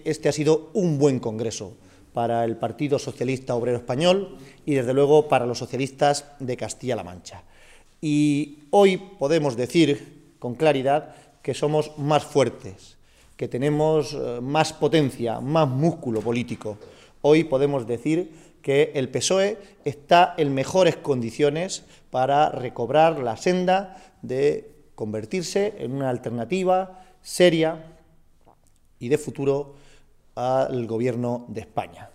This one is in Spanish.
este ha sido un buen congreso para el Partido Socialista Obrero Español y, desde luego, para los socialistas de Castilla-La Mancha. Y hoy podemos decir con claridad que somos más fuertes, que tenemos más potencia, más músculo político. Hoy podemos decir que el PSOE está en mejores condiciones para recobrar la senda de convertirse en una alternativa seria y de futuro al Gobierno de España.